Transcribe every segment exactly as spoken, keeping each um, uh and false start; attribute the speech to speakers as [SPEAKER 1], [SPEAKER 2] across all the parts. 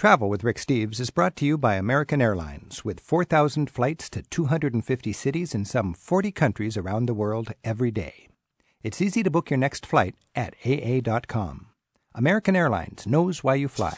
[SPEAKER 1] Travel with Rick Steves is brought to you by American Airlines, with four thousand flights to two hundred fifty cities in some forty countries around the world every day. It's easy to book your next flight at A A dot com. American Airlines knows why you fly.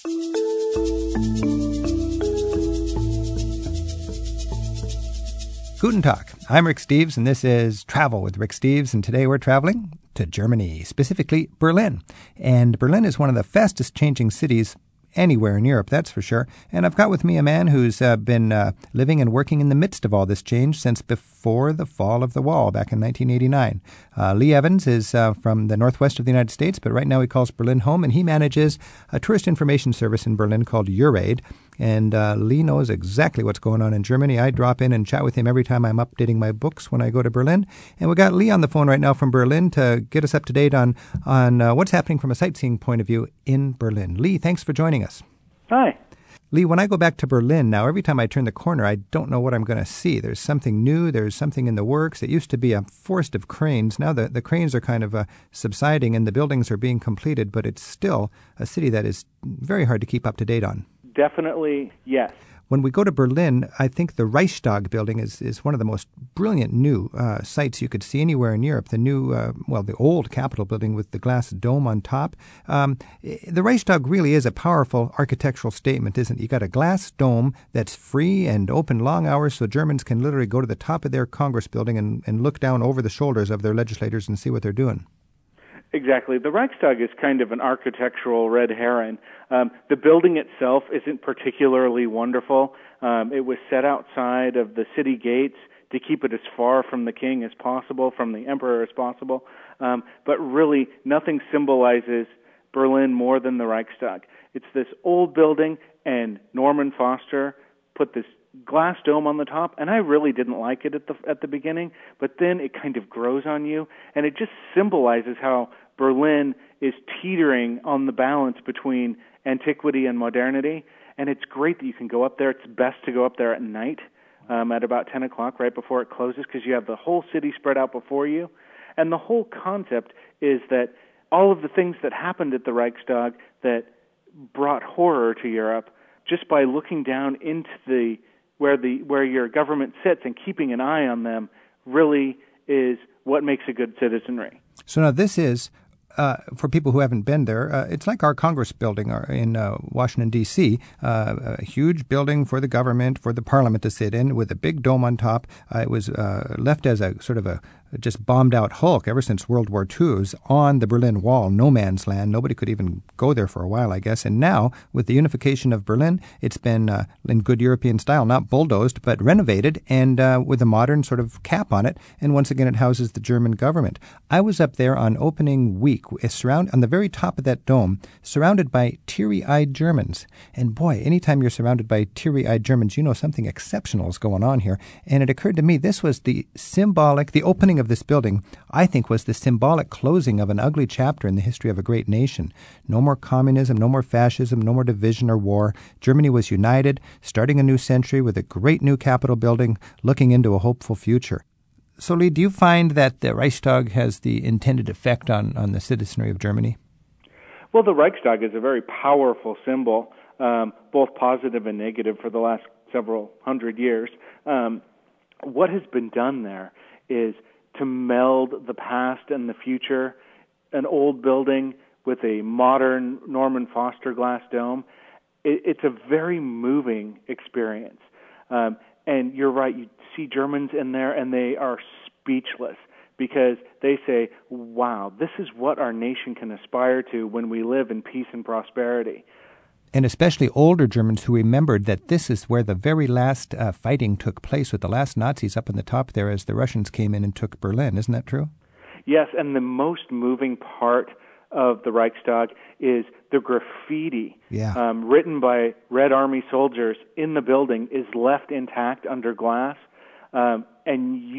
[SPEAKER 1] Guten Tag. I'm Rick Steves, and this is Travel with Rick Steves, and today we're traveling to Germany, specifically Berlin. And Berlin is one of the fastest changing cities anywhere in Europe, that's for sure. And I've got with me a man who's uh, been uh, living and working in the midst of all this change since before the fall of the wall back in nineteen eighty-nine. Uh, Lee Evans is uh, from the northwest of the United States, but right now he calls Berlin home, and he manages a tourist information service in Berlin called Euraid. And uh, Lee knows exactly what's going on in Germany. I drop in and chat with him every time I'm updating my books when I go to Berlin. And we got Lee on the phone right now from Berlin to get us up to date on, on uh, what's happening from a sightseeing point of view in Berlin. Lee, thanks for joining us.
[SPEAKER 2] Hi.
[SPEAKER 1] Lee, when I go back to Berlin now, every time I turn the corner, I don't know what I'm going to see. There's something new. There's something in the works. It used to be a forest of cranes. Now the, the cranes are kind of uh, subsiding and the buildings are being completed, but it's still a city that is very hard to keep up to date on.
[SPEAKER 2] Definitely, yes.
[SPEAKER 1] When we go to Berlin, I think the Reichstag building is, is one of the most brilliant new uh, sites you could see anywhere in Europe. The new, uh, well, the old Capitol building with the glass dome on top. Um, the Reichstag really is a powerful architectural statement, isn't it? You got a glass dome that's free and open long hours so Germans can literally go to the top of their Congress building and, and look down over the shoulders of their legislators and see what they're doing.
[SPEAKER 2] Exactly. The Reichstag is kind of an architectural red herring. Um, the building itself isn't particularly wonderful. Um, it was set outside of the city gates to keep it as far from the king as possible, from the emperor as possible. Um, but really, nothing symbolizes Berlin more than the Reichstag. It's this old building, and Norman Foster put this glass dome on the top, and I really didn't like it at the at the beginning, but then it kind of grows on you, and it just symbolizes how Berlin is teetering on the balance between antiquity and modernity, and it's great that you can go up there. It's best to go up there at night um, at about ten o'clock, right before it closes, because you have the whole city spread out before you, and the whole concept is that all of the things that happened at the Reichstag that brought horror to Europe, just by looking down into the where the where your government sits and keeping an eye on them really is what makes a good citizenry.
[SPEAKER 1] So now this is, uh, for people who haven't been there, uh, it's like our Congress building in uh, Washington, D C, uh, a huge building for the government, for the parliament to sit in with a big dome on top. Uh, it was uh, left as a sort of a just bombed out hulk ever since World War Two. It was on the Berlin Wall, no man's land. Nobody could even go there for a while, I guess. And now, with the unification of Berlin, it's been, uh, in good European style, not bulldozed, but renovated and uh, with a modern sort of cap on it. And once again, it houses the German government. I was up there on opening week, surround, on the very top of that dome, surrounded by teary-eyed Germans. And boy, anytime you're surrounded by teary-eyed Germans, you know something exceptional is going on here. And it occurred to me, this was the symbolic, the opening of this building, I think, was the symbolic closing of an ugly chapter in the history of a great nation. No more communism, no more fascism, no more division or war. Germany was united, starting a new century with a great new Capitol building, looking into a hopeful future. So, Lee, do you find that the Reichstag has the intended effect on, on the citizenry of Germany?
[SPEAKER 2] Well, the Reichstag is a very powerful symbol, um, both positive and negative, for the last several hundred years. Um, what has been done there is to meld the past and the future, an old building with a modern Norman Foster glass dome. It, it's a very moving experience. Um, and you're right, you see Germans in there and they are speechless because they say, wow, this is what our nation can aspire to when we live in peace and prosperity.
[SPEAKER 1] And especially older Germans who remembered that this is where the very last uh, fighting took place with the last Nazis up in the top there as the Russians came in and took Berlin. Isn't that true?
[SPEAKER 2] Yes, and the most moving part of the Reichstag is the graffiti
[SPEAKER 1] yeah.
[SPEAKER 2] um, written by Red Army soldiers in the building is left intact under glass. Um, and you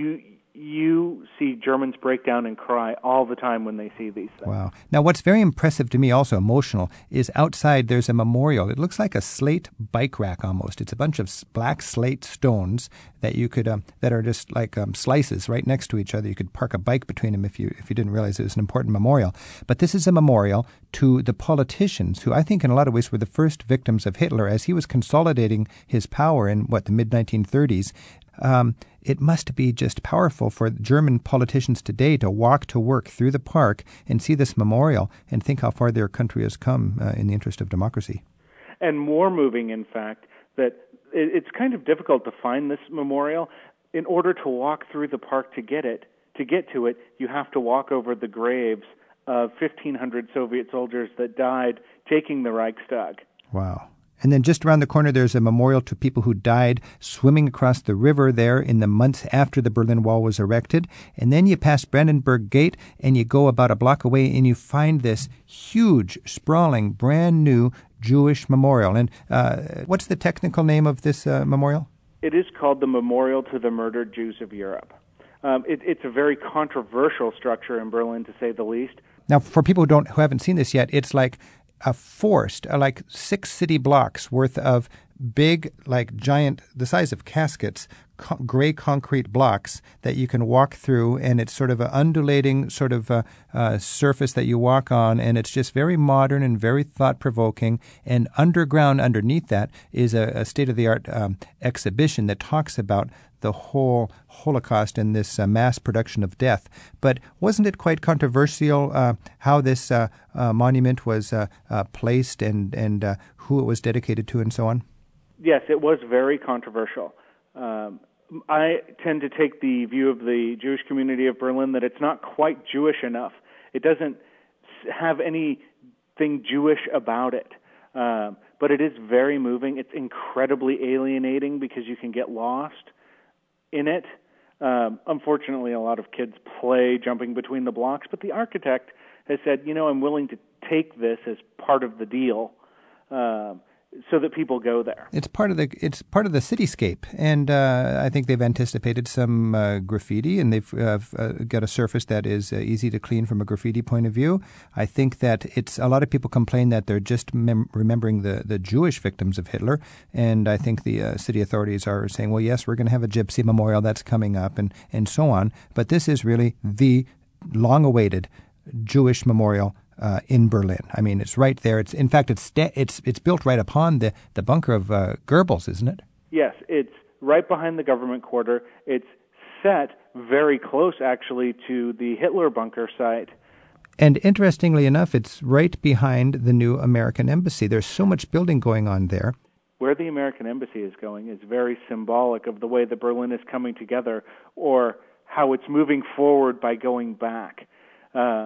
[SPEAKER 2] you see Germans break down and cry all the time when they see these things.
[SPEAKER 1] Wow. Now, what's very impressive to me, also emotional, is outside there's a memorial. It looks like a slate bike rack almost. It's a bunch of black slate stones that you could um, that are just like um, slices right next to each other. You could park a bike between them if you if you didn't realize it was an important memorial. But this is a memorial to the politicians who I think in a lot of ways were the first victims of Hitler as he was consolidating his power in, what, the mid nineteen thirties. Um, it must be just powerful for German politicians today to walk to work through the park and see this memorial and think how far their country has come uh, in the interest of democracy.
[SPEAKER 2] And more moving, in fact, that it's kind of difficult to find this memorial. In order to walk through the park to get it, to get to it, you have to walk over the graves of fifteen hundred Soviet soldiers that died taking the Reichstag.
[SPEAKER 1] Wow. And then just around the corner, there's a memorial to people who died swimming across the river there in the months after the Berlin Wall was erected. And then you pass Brandenburg Gate and you go about a block away and you find this huge, sprawling, brand new Jewish memorial. And uh, what's the technical name of this uh, memorial?
[SPEAKER 2] It is called the Memorial to the Murdered Jews of Europe. Um, it, it's a very controversial structure in Berlin, to say the least.
[SPEAKER 1] Now, for people who don't who haven't seen this yet, it's like a forced, uh, like six city blocks worth of big, like giant, the size of caskets, co- gray concrete blocks that you can walk through, and it's sort of an undulating sort of uh, uh, surface that you walk on, and it's just very modern and very thought-provoking. And underground, underneath that, is a, a state-of-the-art um, exhibition that talks about the whole Holocaust and this uh, mass production of death. But wasn't it quite controversial uh, how this uh, uh, monument was uh, uh, placed and, and uh, who it was dedicated to and so on?
[SPEAKER 2] Yes, it was very controversial. Um, I tend to take the view of the Jewish community of Berlin that it's not quite Jewish enough. It doesn't have anything Jewish about it. Um, but it is very moving. It's incredibly alienating because you can get lost in it. Um, unfortunately, a lot of kids play jumping between the blocks, but the architect has said, you know, I'm willing to take this as part of the deal um, so that people go there.
[SPEAKER 1] It's part of the it's part of the cityscape, and uh, I think they've anticipated some uh, graffiti, and they've uh, uh, got a surface that is uh, easy to clean from a graffiti point of view. I think that it's a lot of people complain that they're just mem- remembering the, the Jewish victims of Hitler, and I think the uh, city authorities are saying, well, yes, we're going to have a gypsy memorial that's coming up, and, and so on. But this is really the long-awaited Jewish memorial Uh, in Berlin. I mean, it's right there. It's in fact, it's sta- it's it's built right upon the, the bunker of uh, Goebbels, isn't it?
[SPEAKER 2] Yes, it's right behind the government quarter. It's set very close, actually, to the Hitler bunker site.
[SPEAKER 1] And interestingly enough, it's right behind the new American embassy. There's so much building going on there.
[SPEAKER 2] Where the American embassy is going is very symbolic of the way that Berlin is coming together, or how it's moving forward by going back. Uh,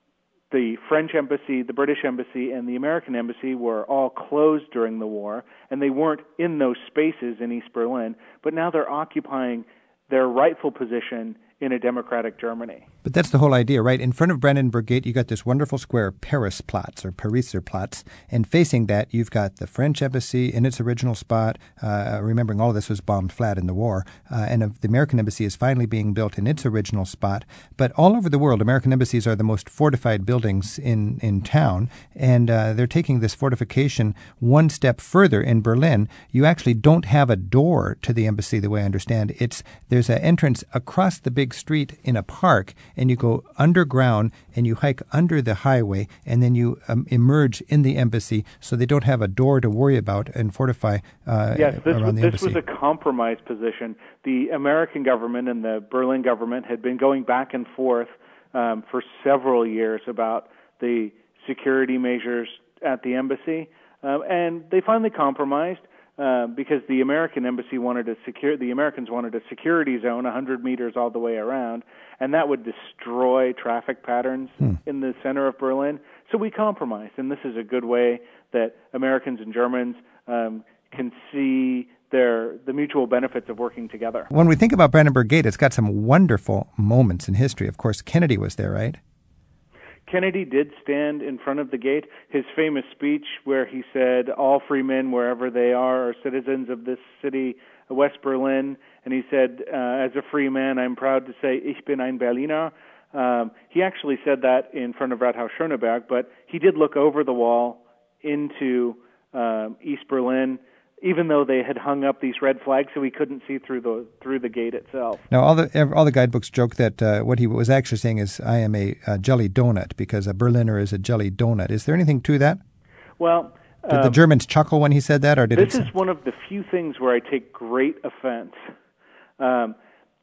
[SPEAKER 2] The French embassy, the British embassy, and the American embassy were all closed during the war, and they weren't in those spaces in East Berlin, but now they're occupying their rightful position in a democratic Germany.
[SPEAKER 1] But that's the whole idea, right? In front of Brandenburg Gate, you got this wonderful square, Parisplatz or Pariserplatz, and facing that, you've got the French embassy in its original spot. Uh, remembering all of this was bombed flat in the war, uh, and uh, the American embassy is finally being built in its original spot. But all over the world, American embassies are the most fortified buildings in in town, and uh, they're taking this fortification one step further in Berlin. You actually don't have a door to the embassy, the way I understand. It's there's an entrance across the big street in a park, and you go underground and you hike under the highway, and then you um, emerge in the embassy, so they don't have a door to worry about and fortify uh,
[SPEAKER 2] yes, this
[SPEAKER 1] around
[SPEAKER 2] was,
[SPEAKER 1] the
[SPEAKER 2] this
[SPEAKER 1] embassy.
[SPEAKER 2] was a compromise position. The American government and the Berlin government had been going back and forth um, for several years about the security measures at the embassy, um, and they finally compromised. Uh, because the American embassy wanted a secure, the Americans wanted a security zone one hundred meters all the way around, and that would destroy traffic patterns hmm. in the center of Berlin. So we compromised, and this is a good way that Americans and Germans um, can see their the mutual benefits of working together.
[SPEAKER 1] When we think about Brandenburg Gate, it's got some wonderful moments in history. Of course, Kennedy was there, right?
[SPEAKER 2] Kennedy did stand in front of the gate. His famous speech where he said, all free men, wherever they are, are citizens of this city, West Berlin. And he said, uh, as a free man, I'm proud to say, ich bin ein Berliner. Um, he actually said that in front of Rathaus Schöneberg, but he did look over the wall into um, East Berlin, even though they had hung up these red flags, so he couldn't see through the through the gate itself.
[SPEAKER 1] Now, all the all the guidebooks joke that uh, what he was actually saying is, "I am a, a jelly donut," because a Berliner is a jelly donut. Is there anything to that?
[SPEAKER 2] Well,
[SPEAKER 1] did um, the Germans chuckle when he said that, or did
[SPEAKER 2] this
[SPEAKER 1] it?
[SPEAKER 2] This is one of the few things where I take great offense. Um,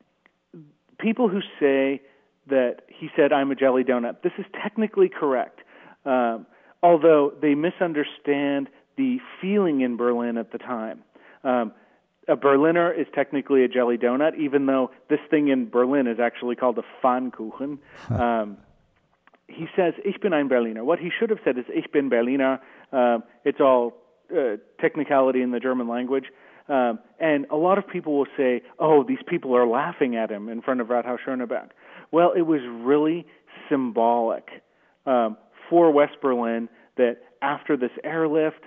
[SPEAKER 2] people who say that he said, "I'm a jelly donut," this is technically correct, um, although they misunderstand the feeling in Berlin at the time. Um, a Berliner is technically a jelly donut, even though this thing in Berlin is actually called a Pfannkuchen. Huh. Um, he says, "Ich bin ein Berliner." What he should have said is, "Ich bin Berliner." Uh, it's all uh, technicality in the German language. Um, and a lot of people will say, "Oh, these people are laughing at him in front of Rathaus Schöneberg." Well, it was really symbolic um, for West Berlin that after this airlift,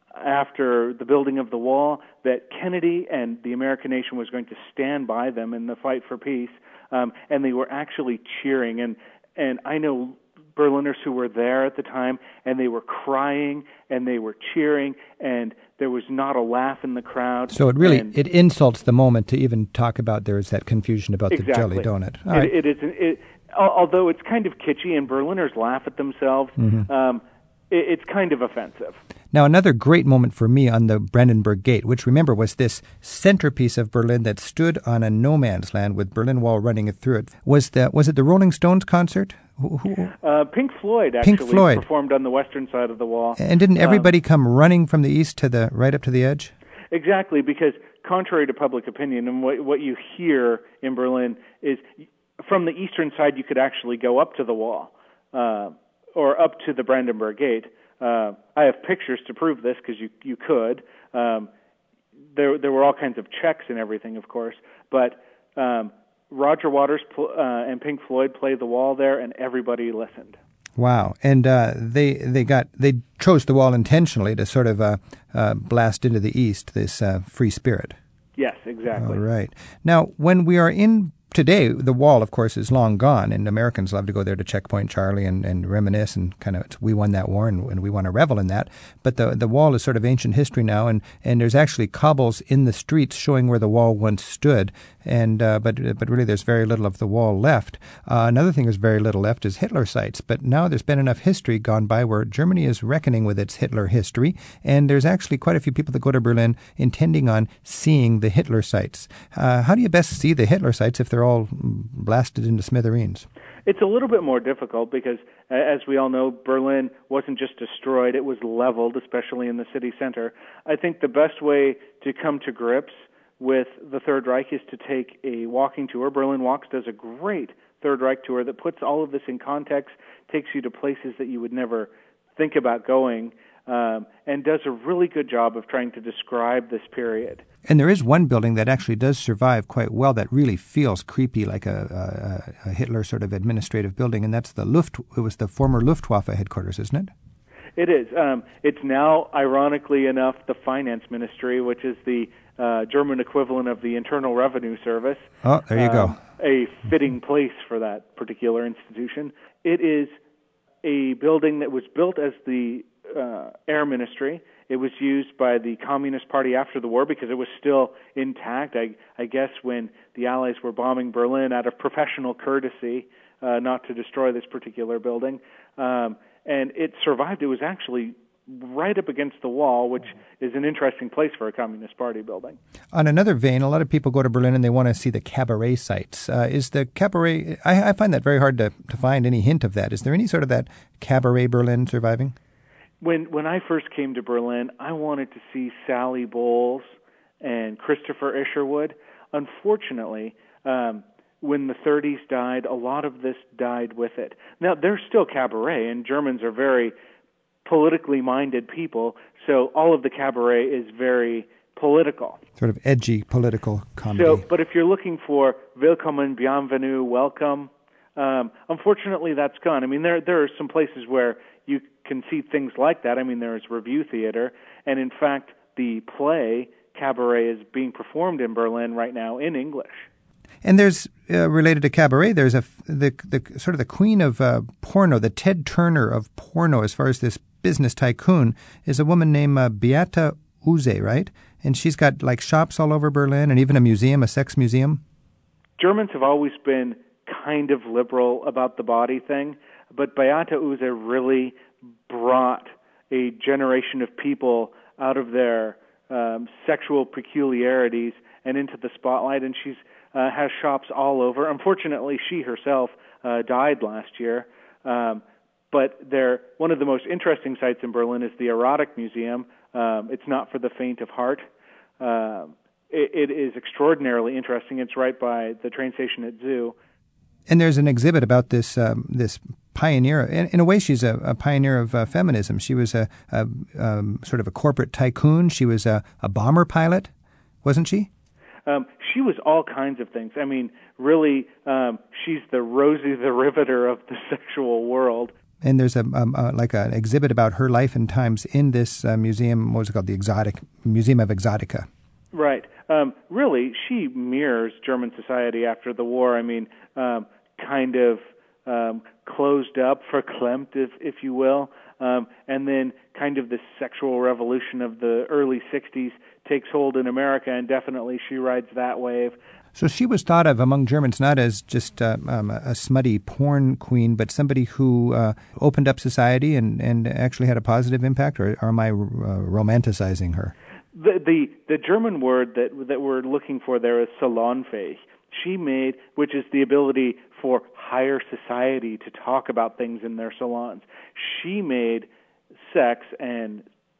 [SPEAKER 2] after the building of the wall, that Kennedy and the American nation was going to stand by them in the fight for peace, um, and they were actually cheering. And and I know Berliners who were there at the time, and they were crying, and they were cheering, and there was not a laugh in the crowd.
[SPEAKER 1] So it really,
[SPEAKER 2] and,
[SPEAKER 1] it insults the moment to even talk about there is that confusion about
[SPEAKER 2] exactly.
[SPEAKER 1] the jelly donut. All
[SPEAKER 2] it,
[SPEAKER 1] right.
[SPEAKER 2] it is, it, although it's kind of kitschy, and Berliners laugh at themselves, mm-hmm. um, it, it's kind of offensive.
[SPEAKER 1] Now, another great moment for me on the Brandenburg Gate, which, remember, was this centerpiece of Berlin that stood on a no man's land with Berlin Wall running through it, was the was it the Rolling Stones concert? Who, who?
[SPEAKER 2] Uh, Pink Floyd actually
[SPEAKER 1] Pink Floyd.
[SPEAKER 2] performed on the western side of the wall.
[SPEAKER 1] And didn't everybody um, come running from the east to the right up to the edge?
[SPEAKER 2] Exactly, because contrary to public opinion, and what, what you hear in Berlin is from the eastern side you could actually go up to the wall uh, or up to the Brandenburg Gate. Uh, I have pictures to prove this because you you could. Um, there there were all kinds of checks and everything, of course, but um, Roger Waters pl- uh, and Pink Floyd played the wall there, and everybody listened.
[SPEAKER 1] Wow! And uh, they they got they chose the wall intentionally to sort of uh, uh, blast into the east this uh, free spirit.
[SPEAKER 2] Yes, exactly.
[SPEAKER 1] All right. Now, when we are in today, the wall, of course, is long gone, and Americans love to go there to Checkpoint Charlie and, and reminisce and kind of, we won that war and, and we want to revel in that. But the the wall is sort of ancient history now, and, and there's actually cobbles in the streets showing where the wall once stood. And uh, but but really, there's very little of the wall left. Uh, another thing there's very little left is Hitler sites. But now there's been enough history gone by where Germany is reckoning with its Hitler history, and there's actually quite a few people that go to Berlin intending on seeing the Hitler sites. Uh, how do you best see the Hitler sites if they're all blasted into smithereens?
[SPEAKER 2] It's a little bit more difficult because, as we all know, Berlin wasn't just destroyed, it was leveled, especially in the city center. I think the best way to come to grips with the Third Reich is to take a walking tour. Berlin Walks does a great Third Reich tour that puts all of this in context, takes you to places that you would never think about going, um, and does a really good job of trying to describe this period.
[SPEAKER 1] And there is one building that actually does survive quite well that really feels creepy, like a, a, a Hitler sort of administrative building, and that's the Luft. It was the former Luftwaffe headquarters, isn't it?
[SPEAKER 2] It is. Um, it's now, ironically enough, the Finance Ministry, which is the uh, German equivalent of the Internal Revenue Service.
[SPEAKER 1] Oh, there you
[SPEAKER 2] um,
[SPEAKER 1] go.
[SPEAKER 2] A fitting place for that particular institution. It is a building that was built as the uh, Air Ministry. It was used by the Communist Party after the war because it was still intact. I, I guess when the Allies were bombing Berlin out of professional courtesy, uh, not to destroy this particular building. Um, and it survived. It was actually right up against the wall, which is an interesting place for a Communist Party building.
[SPEAKER 1] On another vein, a lot of people go to Berlin and they want to see the cabaret sites. Uh, is the cabaret, I, I find that very hard to, to find any hint of that. Is there any sort of that cabaret Berlin surviving?
[SPEAKER 2] When when I first came to Berlin, I wanted to see Sally Bowles and Christopher Isherwood. Unfortunately, um, when the thirties died, a lot of this died with it. Now, there's still cabaret, and Germans are very politically minded people, so all of the cabaret is very political.
[SPEAKER 1] Sort of edgy political comedy.
[SPEAKER 2] So, but if you're looking for Willkommen, Bienvenue, welcome, Um, unfortunately, that's gone. I mean, there there are some places where you can see things like that. I mean, there is Revue Theater, and in fact, the play Cabaret is being performed in Berlin right now in English.
[SPEAKER 1] And there's, uh, related to Cabaret, there's a, the, the sort of the queen of uh, porno, the Ted Turner of porno, as far as this business tycoon, is a woman named uh, Beate Uhse, right? And she's got like shops all over Berlin and even a museum, a sex museum.
[SPEAKER 2] Germans have always been kind of liberal about the body thing, but Beate Uhse really brought a generation of people out of their um, sexual peculiarities and into the spotlight, and she's uh, has shops all over. Unfortunately, she herself uh, died last year, um, but they're, one of the most interesting sites in Berlin is the Erotic Museum. Um, it's not for the faint of heart. Uh, it, it is extraordinarily interesting. It's right by the train station at Zoo.
[SPEAKER 1] And there's an exhibit about this um, this pioneer. In, in a way, she's a, a pioneer of uh, feminism. She was a, a um, sort of a corporate tycoon. She was a, a bomber pilot, wasn't she?
[SPEAKER 2] Um, she was all kinds of things. I mean, really, um, she's the Rosie the Riveter of the sexual world.
[SPEAKER 1] And there's a, um, uh, like an exhibit about her life and times in this uh, museum. What was it called? The Exotic Museum of Exotica. Right.
[SPEAKER 2] Um, really, she mirrors German society after the war. I mean, um, kind of um, closed up, verklempt, if, if you will, um, and then kind of the sexual revolution of the early sixties takes hold in America, and definitely she rides that wave.
[SPEAKER 1] So she was thought of among Germans not as just uh, um, a smutty porn queen, but somebody who uh, opened up society and, and actually had a positive impact, or, or am I uh, romanticizing her?
[SPEAKER 2] The, the the German word that that we're looking for there is salonfähig. She made, which is the ability for higher society to talk about things in their salons. She made sex and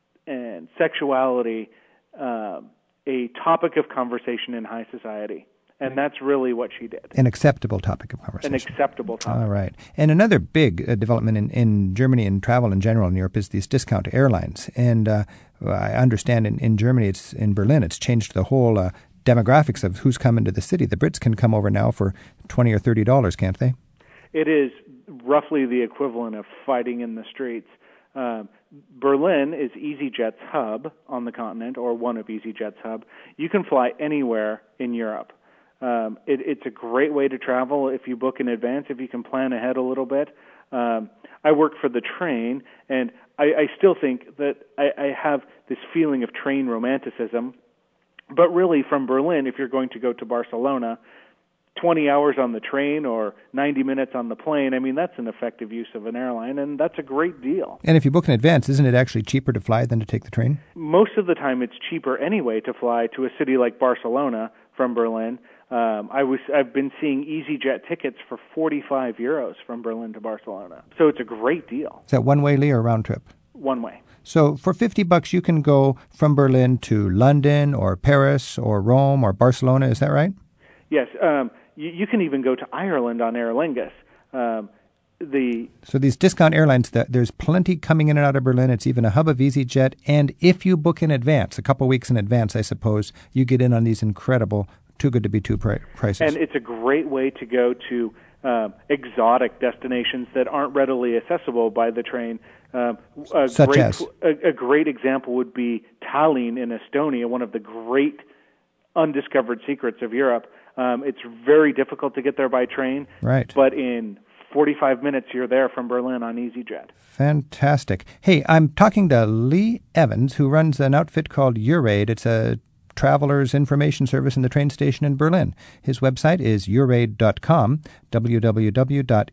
[SPEAKER 2] and sexuality uh, a topic of conversation in high society. And that's really what she did.
[SPEAKER 1] An acceptable topic of conversation.
[SPEAKER 2] An acceptable topic.
[SPEAKER 1] All right. And another big uh, development in, in Germany and travel in general in Europe is these discount airlines. And uh, I understand in, in Germany, it's in Berlin, it's changed the whole uh, demographics of who's coming to the city. The Brits can come over now for twenty or thirty dollars, can't they?
[SPEAKER 2] It is roughly the equivalent of fighting in the streets. Um, Berlin is EasyJet's hub on the continent, or one of EasyJet's hub. You can fly anywhere in Europe. Um, it, it's a great way to travel if you book in advance, if you can plan ahead a little bit. Um, I work for the train, and I, I still think that I, I have this feeling of train romanticism. But really, from Berlin, if you're going to go to Barcelona, twenty hours on the train or ninety minutes on the plane, I mean, that's an effective use of an airline, and that's a great deal.
[SPEAKER 1] And if you book in advance, isn't it actually cheaper to fly than to take the train?
[SPEAKER 2] Most of the time, it's cheaper anyway to fly to a city like Barcelona from Berlin. Um, I was, I've been seeing EasyJet tickets for forty-five euros from Berlin to Barcelona. So it's a great deal.
[SPEAKER 1] Is that one-way, Lee, or round trip?
[SPEAKER 2] One way.
[SPEAKER 1] So for fifty bucks, you can go from Berlin to London or Paris or Rome or Barcelona. Is that right?
[SPEAKER 2] Yes. Um, you, you can even go to Ireland on Aer Lingus. Um, the
[SPEAKER 1] So these discount airlines, there's plenty coming in and out of Berlin. It's even a hub of EasyJet. And if you book in advance, a couple weeks in advance, I suppose, you get in on these incredible too good to be true prices.
[SPEAKER 2] And it's a great way to go to uh, exotic destinations that aren't readily accessible by the train. Um, a
[SPEAKER 1] Such
[SPEAKER 2] great,
[SPEAKER 1] as?
[SPEAKER 2] A, a great example would be Tallinn in Estonia, one of the great undiscovered secrets of Europe. Um, it's very difficult to get there by train.
[SPEAKER 1] Right.
[SPEAKER 2] But in forty-five minutes, you're there from Berlin on EasyJet.
[SPEAKER 1] Fantastic. Hey, I'm talking to Lee Evans, who runs an outfit called Euraid. It's a traveler's information service in the train station in Berlin. His website is euraid dot com, w w w dot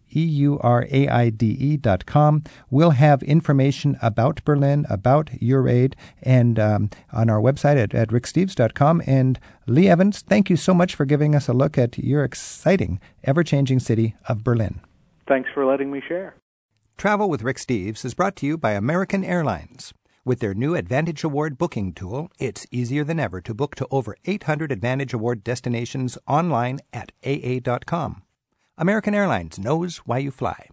[SPEAKER 1] euraide dot com. We'll have information about Berlin, about Euraid, and um, on our website at, at rick steves dot com. And Lee Evans, thank you so much for giving us a look at your exciting, ever-changing city of Berlin.
[SPEAKER 2] Thanks for letting me share.
[SPEAKER 1] Travel with Rick Steves is brought to you by American Airlines. With their new Advantage Award booking tool, it's easier than ever to book to over eight hundred Advantage Award destinations online at A A dot com. American Airlines knows why you fly.